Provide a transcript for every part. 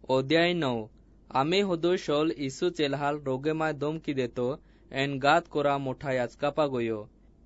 अध्याय 9 आम्ही होदो शोल यीशु चेलहाल रोगे माय दोम की देतो एन गात कोरा मोठा याचकापा गोयो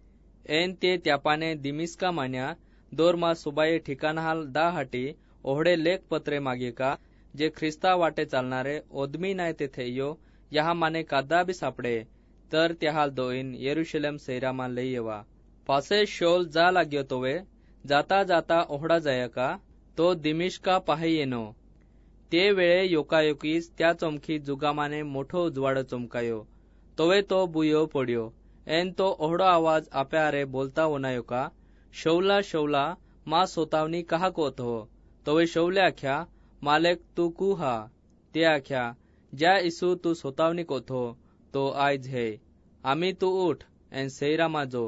एन ते त्यापाने दिमिस्का मान्या दोर मा सुबाये ठिकाण हाल दा हाटी ओहडे लेख पत्रे मागे का जे ख्रिस्ता वाटे चालणारे ओदमी नाही तेथे यो यहा माने कादा बी सापडे तर त्याहाल दोईन यरुशलेम सैरामा लई येवा पासे शोल जा लाग्यो तोवे जाता जाता ओहडा जाया का तो दिमिश्का पाहे येनो ते वेळे योकायोकीस त्या चमकी जुगामाने मोठो उजवाड चमकायो तोवे तो बुयो पड्यो एन तो ओहडो आवाज आप्यारे बोलता वनायो का शौला शौला मा सोतावनी कहा कोत हो तोवे शौले आख्या मालेक तू कू हा ते आख्या ज्या इसू तू सोतावनी कोत हो तो आयज है आम्ही तू उठ एन सैरा माजो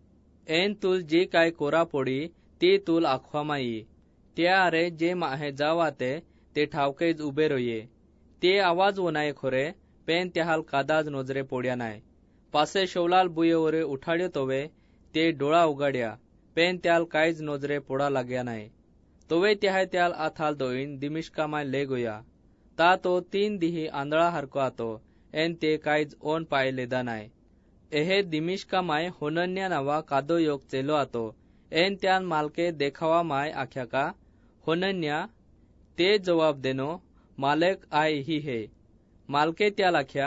एन तुल जे काय कोरा पोडी ती तुल आखवामाई त्या आरे जे माहे जावाते ते ठावकेज उबे रोये ते आवाज वनाये खोरे पेन त्याहाल कादाज नोजरे पोड्या नाय पासे शौलाल बुयेवरे उठाड्यो तोवे ते डोळा उगाड्या पेन त्याल कायज नोजरे पोडा लाग्या नाय तोवे त्याहाय त्याल आथाल दोईन दिमिश्का माय ले गोया ता तो 3 दिही आंधळा हरको आतो एन ते कायज ओन पाय लेदा नाय एहे दिमिश्का माय होनन्या नावा कादो योग चेलो आतो एन त्यान मालके देखावा माय आख्या का होनन्या ते जवाब देनो मालक आय ही है मालके त्या लाख्या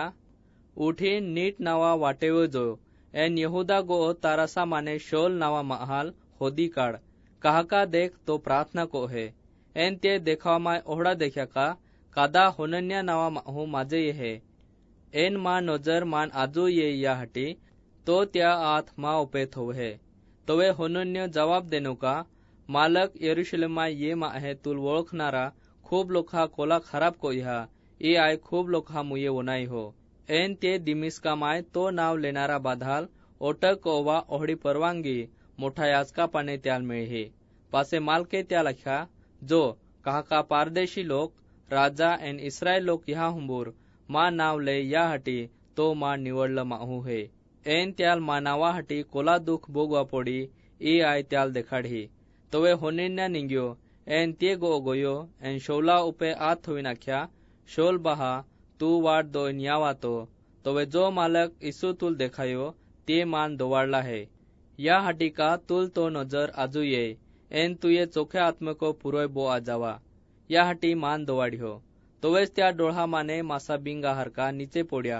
उठीन नीट नावा वाटेव जो एन यहूदा गो तारासा माने शोल नावा महाल होदी काढ कहा देख तो प्रार्थना को है एन ते देखावा माय ओहडा देख्या का कादा होनन्या नावा माहू माजे ये है एन मा नजर मान आजू ये या हटी तो त्या आत मा उपेत हो है तोवे होनन्य जवाब देनो का मालक यरुशलेमा ये मा है तुल ओळखणारा खूब लोखा कोला खराब को ह्या ए आय खूब लोखा मुये वनाई हो एन ते दिमिस्का माय तो नाव लेणारा बाधाल ओटक ओवा ओहडी परवानगी मोठा याचका पाने त्याल मिळे पासे मालके त्या लख्या जो कहा पारदेशी लोक राजा एन इस्रायल लोक ह्या हुंबूर मा नाव ले या हटी तो मा निवडलं माहू है एन त्याल मा नावा हटी कोला दुख बोगवा पोडी ए आय त्याल देखाडी तोवे होनिन्या निंग्यो एन ते गो गोयो एन शोला उपे आत होईन आख्या शोल बहा तू वाट दो न्यावातो तोवे जो मालक इसू तुल देखायो ते मान दोवाडला है या हटी का तुल तो नजर आजू ये एन तुये चोख्या आत्मको पुरोय बो आजावा या हटी मान दोवाड्यो तोवेच त्या डोळा माने मासा बिंगा हरका नीचे पोड्या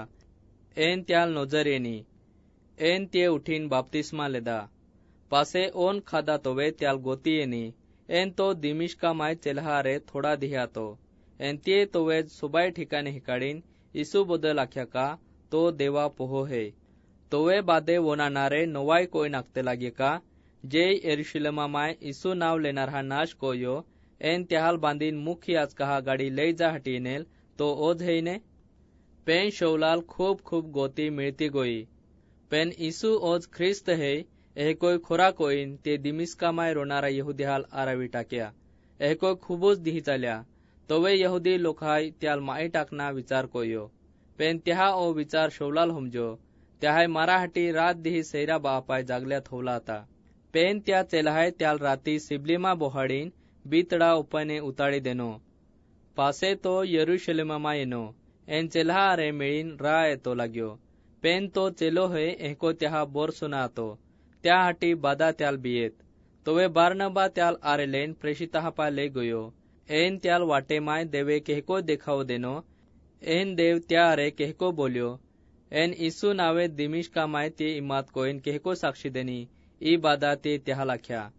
एन त्याल नजर येनी एन ते उठीन बाप्तिस्मा लेदा पासे ओन खादा तोवे त्याल गोती येनी एन तो दिमिश्का माय चेलहारे थोडा दिहातो एन ते तोवे सुबाय ठिकाणी हिकाडीन इसू बदल आख्या का तो देवा पोहो है तोवे बादे वनानारे नवाय कोई नाकते लागे का जे यरुशलेमा माय इसू नाव लेनार हा नाश कोयो एन त्याहाल बांधीन मुख्य याचका गाडी लई जा हटीनेल तो ओझ हेने पेन शौलाल खूब खूब गोती मिळती गोई पेन इसू ओझ ख्रिस्त है एह कोई खोरा कोईन ते दिमिस्का माय रोनारा यहुदी हाल आरावी टाक्या एह कोई खूबच दिही चाल्या तोवे यहुदी लोकाय त्याल माई टाकना विचार कोयो पेन त्याहा ओ विचार शौलाल हमजो त्याहाय माराहाटी रात दिही सैरा बापाय जागल्या थोवला आता पेन त्या चेलाहाय त्याल राती सिबलीमा बोहाडीन बीतडा उपने उताळी देनो पासे तो यरुशलेमा येनो एन चेल्हा रे मिळीन रा येतो लाग्यो पेन तो चेलो है एहको त्याहा बोरसुना आतो त्या हाटी बादा त्याल बियेत तोवे बारनबा त्याल आरेलेन प्रेषिता पा ले गयो एन त्याल वाटे माय देवे केहको देखाव देनो एन देव त्या आरे केहको बोल्यो एन इसू नावे दिमिश्का माय ते इमात कोइन केहको साक्षी देनी ई बादा ते त्याहा लाख्या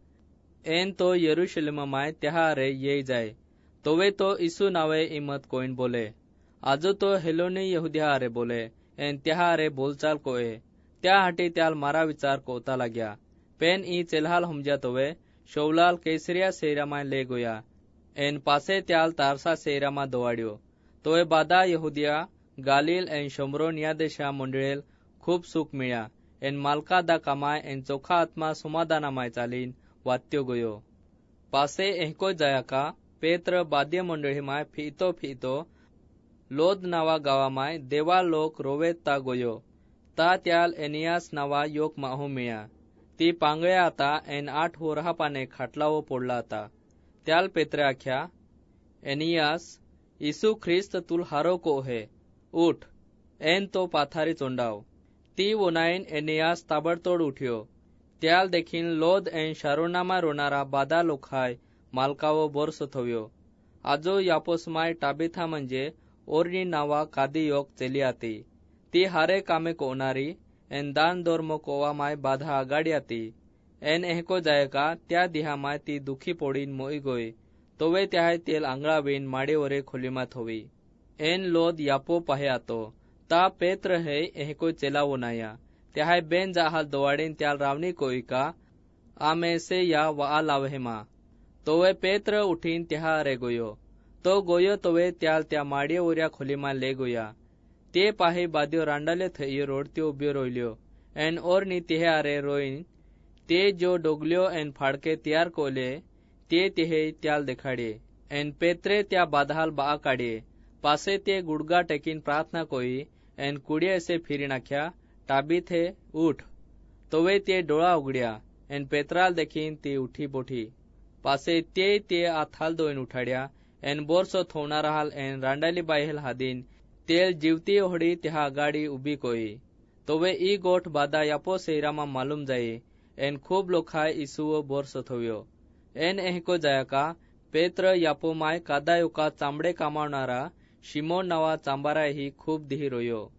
एन तो यरुशलेम माय त्याहा आरे ये जाय तोवे तो इसू नावे इमत कोइन बोले आजो तो हेलोनी यहुदिया आरे बोले एन त्याहा आरे बोलचाल कोए त्या हाटी त्याल मारा विचार कोता लाग्या पेन ई चेल्हाल हमजा तोवे शौलाल कैसरिया सैरामा ले गोया एन पासे त्याल तारसा सैरामा दोवाड्यो तोवे बादा यहुदिया गालील एन शमरोन या देशा मंडळेल खूब सुख मिळ्या एन मालका दा कामाय एन चोखा आत्मा समाधाना माय चालीन वात्यो गोयो पासे एहको जाया का पेत्र बाद्य मंडळी माय फितो लोद नावा गावा माय देवा लोक रोवेत ता गोयो ता त्याल एनियास नावा योक माहू मिळ्या ती पांगळ्या आता एन 8 होरहा पाने खाटलावो पोडला आता त्याल पेत्रे आख्या एनियास यीशु ख्रिस्त तुल हारो को है, उठ। एन तो पाथारी चोंडाव। ती वोनाइन एनियास ताबड़तोड़ उठ्यो। त्याल देखीन लोद एन शारोनामा रोनारा बादा लोखाय मालकावो बोरसो थव्यो। आजो यापोसमाय टाबिथा म्हणजे ओरनी नावा कादी योग चेलियाती। ती हारे कामे कोनारी एन दान दोर्मो कोवा माय बाधा आगाडियाती। एन एहको जायका त्या दिहामाय ती दुखी पोड़ीन मोई गोई। तोवे त्याय तेल आंगळावीन माडेवरे खोलीमा थोवी। एन लोद यापो पाहे आतो। ता पेत्र है एहको चेलावो नाया। त्याय बेन जाहाल दोवाड़ीन त्याल रावनी कोई का आमे से या वा लावहेमा। तोवे पेत्र उठीन त्या रे गोयो। तो गोयो तोवे त्याल त्या माडेवऱ्या खोलीमा ले गोया। ते पाहे बादियो रांडाले थई रोडत्यो उब्यो रोयल्यो। एन और नी तेहे आरे रोइन ते जो डोगल्यो एन फाड़के तैयार कोले ते तेहे त्याल देखाड़े। एन पेत्रे त्या बाधाल बा काढ़िए। पासे ते गुड़गा टेकिन प्रार्थना कोई एन कुड़िया से फिरी नाख्या, टाबिथे उठ। तोवे ते डोळा उगड़िया। एन पेत्राल देखीन ती उठी बोठी। पासे ते आथाल दोइन उठाड़िया। एन बोरसो थोवना रहाल एन रांडाली बाहेल हादीन तेल जीवती होड़ी त्या गाड़ी उबी कोई। तोवे ई गोठ बादा यापो सेरामा मालूम जाई। एन खूब लोखाय यीशुओ बोरसो थव्यो। एन एहको जायका पेत्र यापो माय कादा योका चांबड़े कामावनारा शिमोन नावा चांबारा ही खूब दिही रोयो।